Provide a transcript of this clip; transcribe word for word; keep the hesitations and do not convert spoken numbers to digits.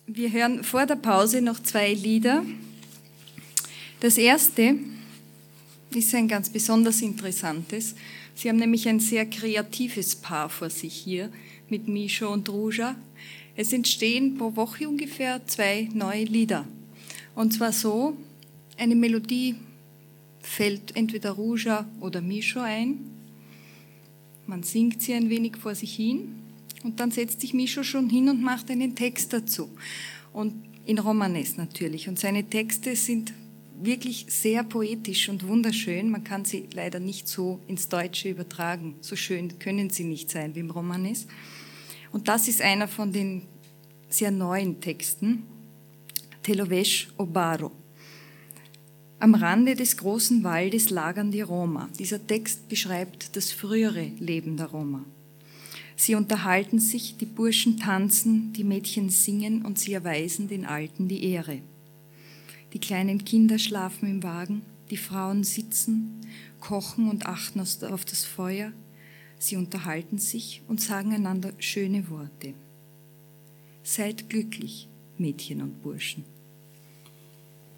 Wir hören vor der Pause noch zwei Lieder. Das erste ist ein ganz besonders interessantes. Sie haben nämlich ein sehr kreatives Paar vor sich hier mit Mischo und Ruja. Es entstehen pro Woche ungefähr zwei neue Lieder. Und zwar so, eine Melodie fällt entweder Ruja oder Mischo ein. Man singt sie ein wenig vor sich hin und dann setzt sich Mischo schon hin und macht einen Text dazu. Und in Romanes natürlich. Und seine Texte sind wirklich sehr poetisch und wunderschön. Man kann sie leider nicht so ins Deutsche übertragen. So schön können sie nicht sein wie im Romanes. Und das ist einer von den sehr neuen Texten. Telovesh Obaro. Am Rande des großen Waldes lagern die Roma. Dieser Text beschreibt das frühere Leben der Roma. Sie unterhalten sich, die Burschen tanzen, die Mädchen singen und sie erweisen den Alten die Ehre. Die kleinen Kinder schlafen im Wagen, die Frauen sitzen, kochen und achten auf das Feuer. Sie unterhalten sich und sagen einander schöne Worte. Seid glücklich, Mädchen und Burschen.